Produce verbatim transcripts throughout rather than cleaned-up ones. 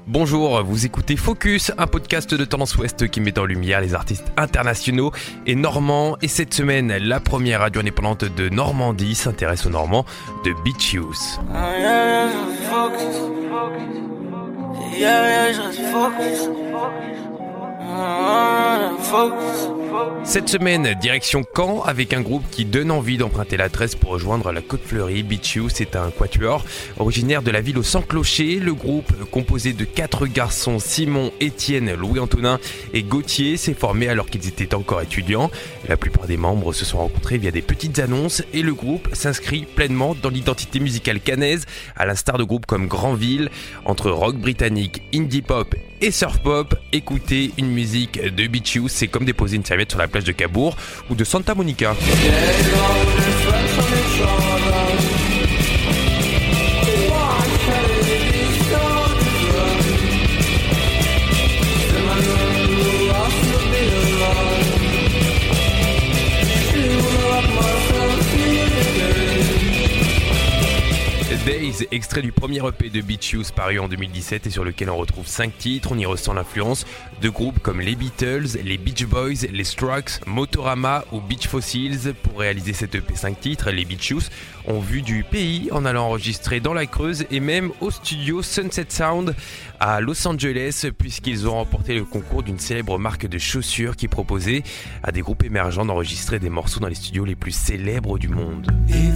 Bonjour, vous écoutez Focus, un podcast de Tendance Ouest qui met en lumière les artistes internationaux et normands. Et cette semaine, la première radio indépendante de Normandie s'intéresse aux Normands de Beach Youth. Cette semaine, direction Caen avec un groupe qui donne envie d'emprunter l'adresse pour rejoindre la Côte Fleurie. Beach Youth, c'est un quatuor originaire de la ville au Sans Clocher. Le groupe, composé de quatre garçons, Simon, Étienne, Louis-Antonin et Gauthier, s'est formé alors qu'ils étaient encore étudiants. La plupart des membres se sont rencontrés via des petites annonces et le groupe s'inscrit pleinement dans l'identité musicale caennaise, à l'instar de groupes comme Granville. Entre rock britannique, indie pop et surf pop, écouter une musique de Beach Youth, c'est comme déposer une serviette sur la plage de Cabourg ou de Santa Monica. Days, extrait du premier E P de Beach Youth paru en deux mille dix-sept et sur lequel on retrouve cinq titres. On y ressent l'influence de groupes comme les Beatles, les Beach Boys, les Strokes, Motorama ou Beach Fossils. Pour réaliser cet E P cinq titres, les Beach Youth ont vu du pays en allant enregistrer dans la Creuse et même au studio Sunset Sound à Los Angeles, puisqu'ils ont remporté le concours d'une célèbre marque de chaussures qui proposait à des groupes émergents d'enregistrer des morceaux dans les studios les plus célèbres du monde.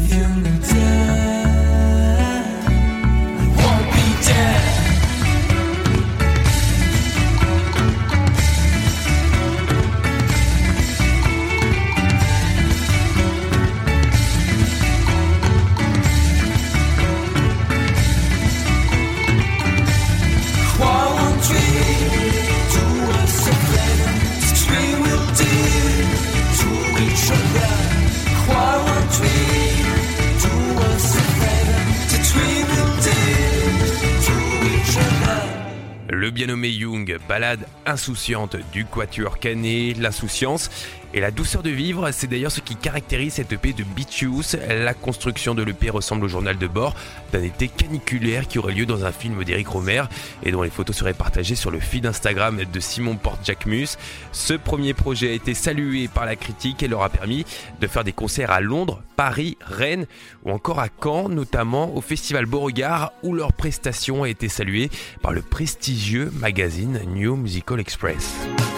Le bien nommé Young, ballade insouciante du quatuor caennais, l'insouciance et la douceur de vivre, c'est d'ailleurs ce qui caractérise cette E P de Beach Youth. La construction de l'E P ressemble au journal de bord d'un été caniculaire qui aurait lieu dans un film d'Éric Rohmer et dont les photos seraient partagées sur le feed Instagram de Simon Porte-Jacquemus. Ce premier projet a été salué par la critique et leur a permis de faire des concerts à Londres, Paris, Rennes ou encore à Caen, notamment au Festival Beauregard où leur prestation a été saluée par le prestigieux magazine New Musical Express.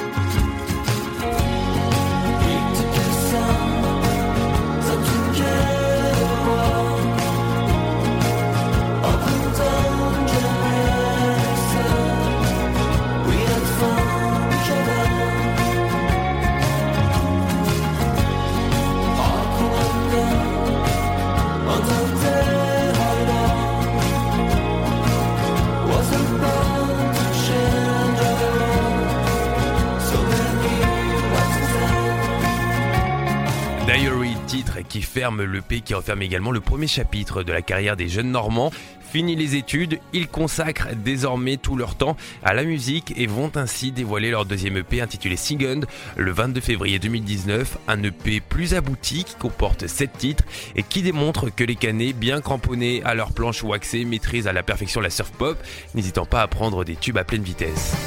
Diary, titre qui ferme l'E P, qui referme également le premier chapitre de la carrière des jeunes Normands. Fini les études, ils consacrent désormais tout leur temps à la musique et vont ainsi dévoiler leur deuxième E P intitulé Second le vingt-deux février deux mille dix-neuf. Un E P plus abouti qui comporte sept titres et qui démontre que les Caennais, bien cramponnés à leur planche waxée, maîtrisent à la perfection la surf pop, n'hésitant pas à prendre des tubes à pleine vitesse.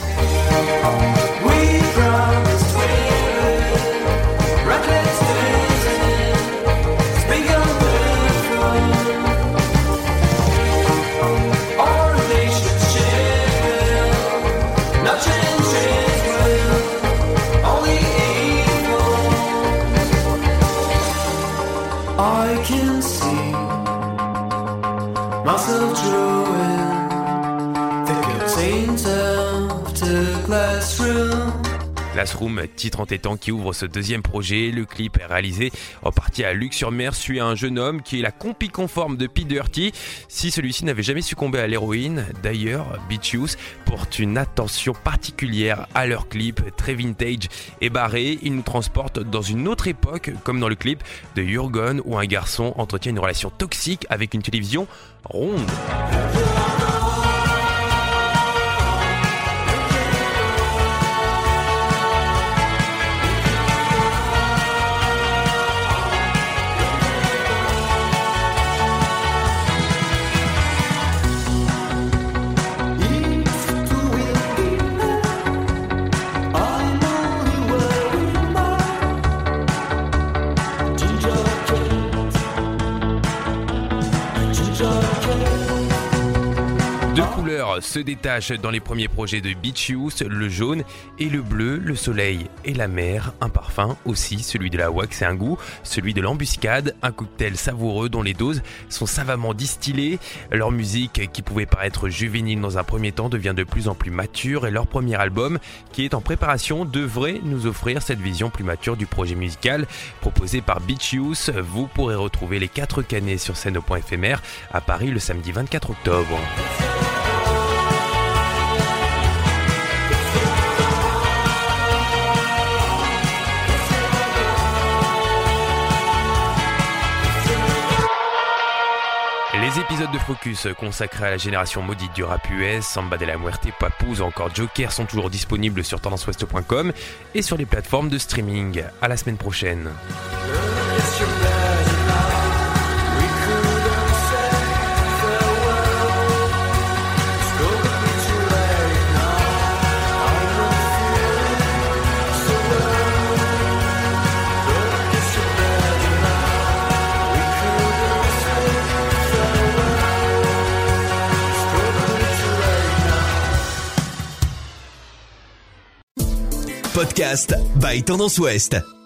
I can see myself drawing the curtains of the classroom. Classroom, titre entêtant qui ouvre ce deuxième projet. Le clip est réalisé en partie à Luc-sur-Mer, suit un jeune homme qui est la compie conforme de P. Dirty, si celui-ci n'avait jamais succombé à l'héroïne. D'ailleurs, Beach Youth porte une attention particulière à leur clip, très vintage et barré. Il nous transporte dans une autre époque, comme dans le clip de Jurgen, où un garçon entretient une relation toxique avec une télévision ronde. East to se détachent dans les premiers projets de Beach Youth, le jaune et le bleu, le soleil et la mer, un parfum aussi, celui de la wax et un goût, celui de l'embuscade, un cocktail savoureux dont les doses sont savamment distillées. Leur musique, qui pouvait paraître juvénile dans un premier temps, devient de plus en plus mature et leur premier album, qui est en préparation, devrait nous offrir cette vision plus mature du projet musical proposé par Beach Youth. Vous pourrez retrouver les quatre canets sur scène au point éphémère à Paris le samedi vingt-quatre octobre. Les épisodes de Focus consacrés à la génération maudite du rap U S, Samba de la Muerte, Papoose ou encore Joker sont toujours disponibles sur tendance ouest point com et sur les plateformes de streaming. À la semaine prochaine. Podcast by Tendance Ouest.